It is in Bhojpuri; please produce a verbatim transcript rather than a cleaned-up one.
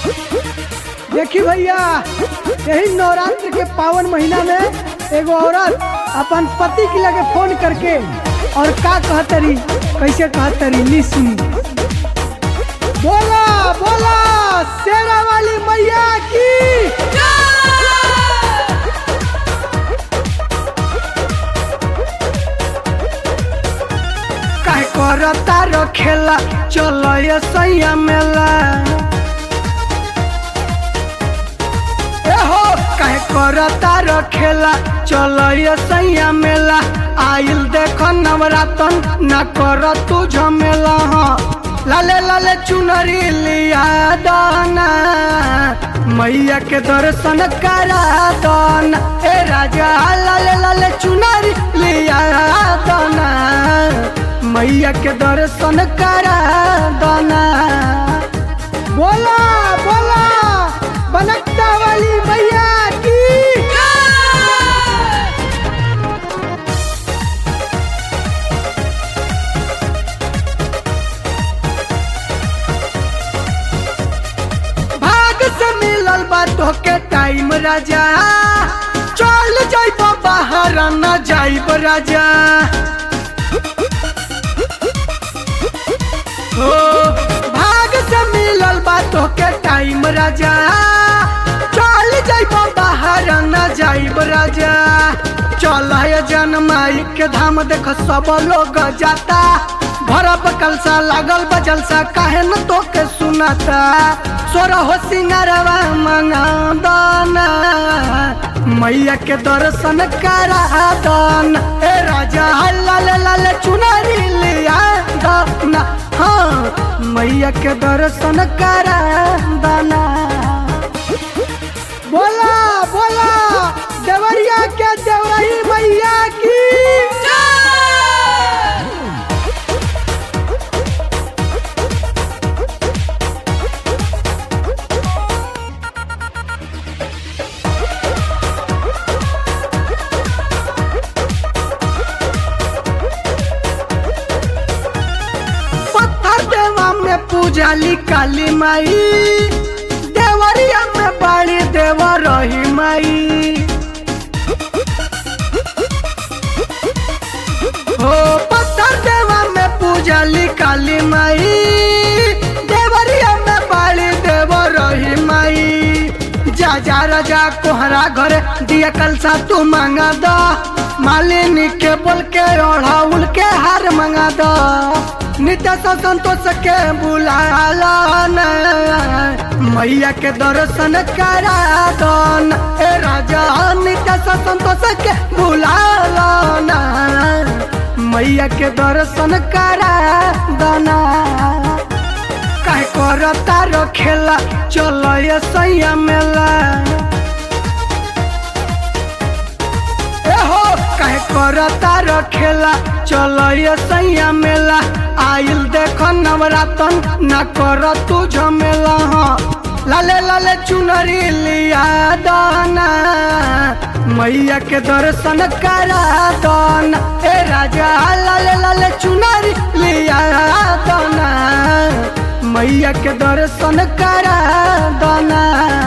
देखी भैया, यही नवरात्र के पावन महीना में एगो औरत अपन पति के लगे फोन करके और का कहतरी, कैसे कहतरी, ली सुनी। बोला बोला शेरा वाली मैया की। काहे करता रखेला चलो ये सैया मेला, हो काहे करता रखेला चलो ये सैया मेला। आइल देखो नवरातन न कर तू झमेला। हाँ लाले लाले चुनरी लिया दाना, मैया के दर्शन करा दाना। ए राजा लाले लाले चुनरी लिया दाना, मैया के दर्शन करा दाना। बोला बोला बनकता वाली मैया की। भाग से मिलल बातों के टाइम राजा, चल जाइब बाहर न जाइब राजा। ओ भाग से मिलल बातों के टाइम राजा, चल जाइब बाहर न जाइब राजा। चल जनमाई के धाम देख सब लोग जाता, भरब कलसा लागल बजलसा काहे न तो के सुनाता। सोरा हो सिंगारवा मंगा दाना, मैया के दर्शन करा दाना। ए राजा लाल लाल चुनरी लिया दाना, हाँ मैया के दर्शन करा दाना। बोला बोला देवरिया के देवरही मैया की। पत्थर देवा में पूजाली काली माई, देवरिया में बाड़ी देवा रही माई। हो पत्थर देवा में पूजाली काली माई, देवरिया में बाड़ी देवा रही माई। जा जा राजा कोहरा घर दिया कलसा तू मांगा दो, मालिनी के बोल के ओढ़ाउल के हार मांगा दो। नित्य संतोष के बुलाला मैया के दर्शन करा दन। ए राजा नित्य संतोष के बुलाला मैया के दर्शन करा दना। काहे करता रखेला चलो ये सैया मेला, हो काहे करता रखेला चलो ये सैया मेला। आइल देखो नवरातन न कर तू झमेला। हाँ लाले लाले चुनरी लिया दाना, मैया के दर्शन करा दाना। ए राजा लाले लाले चुनरी लिया दाना, मैया के दर्शन करा दाना।